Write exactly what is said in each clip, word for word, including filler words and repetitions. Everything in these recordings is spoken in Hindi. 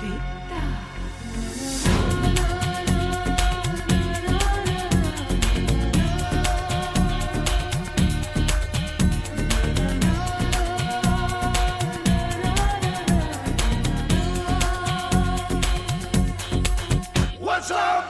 दिखता। What's up?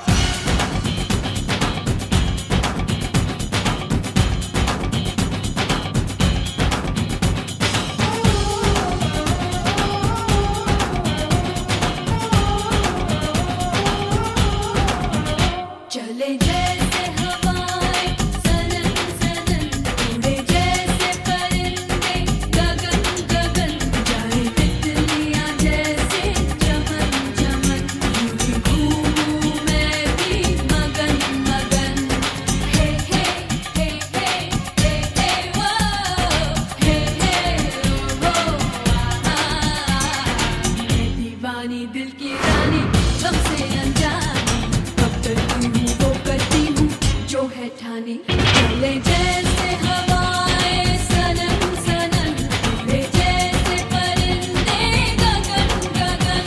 चले जैसे हवाएं सनन सनन, उड़े जैसे परिंदे गगन गगन, जाए तितलियां जैसे चमन चमन, यूं ही घूमूं मैं भी मगन मगन। हे हे हे हे हे हे वो, हे हे वो आहा, मैं दीवानी दिल की रानी तुमसे अनजानी, कब करती हूँ वो करती हूँ जो है ठानी। चले जैसे हवाएं सनन सनन, उड़े जैसे परिंदे गगन गगन।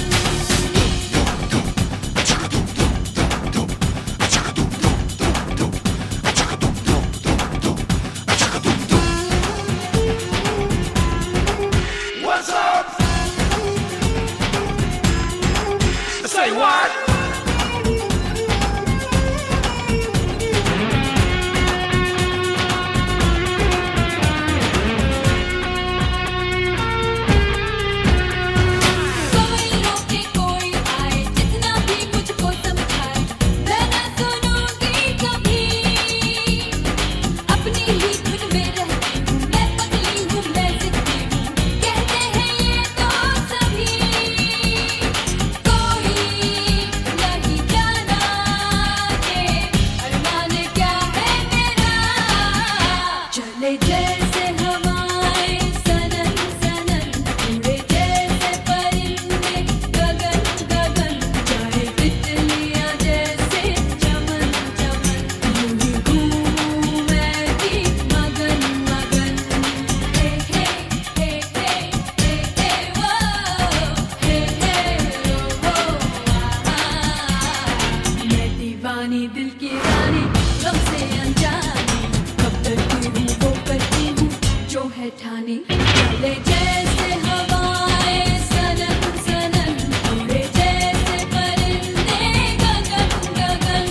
What's up? Say what? कोई रोके कोई आए, जितना भी मुझको समझाए मैं न सुनूंगी कभी। अपनी ही धुन में रहती हूँ मैं, पगली हूँ मैं जिद्दी हूँ, कहते हैं ये तो सभी। कोई नहीं जाना कि अरमान क्या है मेरा। चले जैसे हवाएं सनन सनन, उड़े जैसे परिंदे गगन गगन, जाए तितलियां जैसे चमन चमन, यूं ही घूमूं मैं भी मगन मगन। हे हे हे हे हे हे वो, हे हे वो आहा, मैं दीवानी दिल की रानी तुमसे अनजानी, कब करती हूँ वो करती हूँ जो है ठानी। चले जैसे हवाएं सनन सनन, उड़े जैसे परिंदे गगन गगन।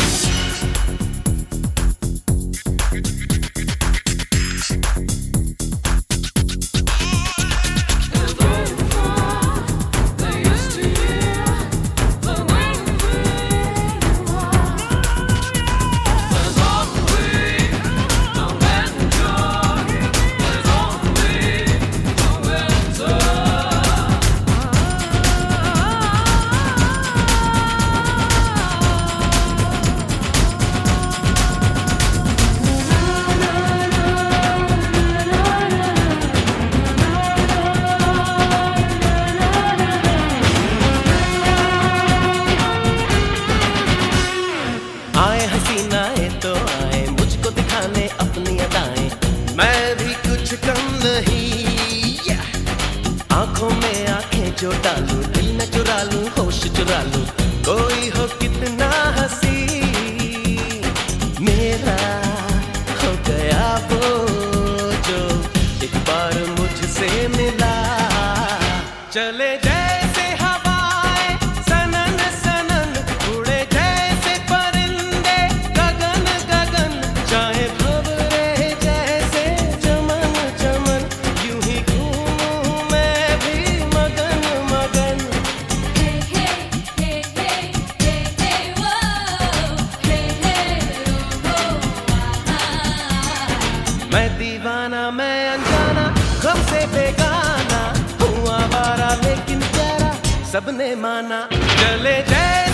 आए हसीनाए तो आए मुझको दिखाने अपनी अदाएं, मैं भी कुछ कम नहीं। yeah! आंखों में आंखें जो डालूं, दिल में चुरा लूं, होश चुरा लूं, कोई हो कितना हंसी, मेरा हो गया वो जो एक बार मुझसे मिला। चले जैसे हवाएं सनन सनन, उड़े जैसे परिंदे गगन गगन, जाए भंवरे जैसे चमन चमन, यूं ही घूमूं मैं भी मगन मगन। हे हे हे हे हे हे वो, हे हे वो आहा, मैं दीवाना मैं अनजाना, गम से बेगाना, हूँ आवारा लेकिन प्यारा सबने माना। चले जैसे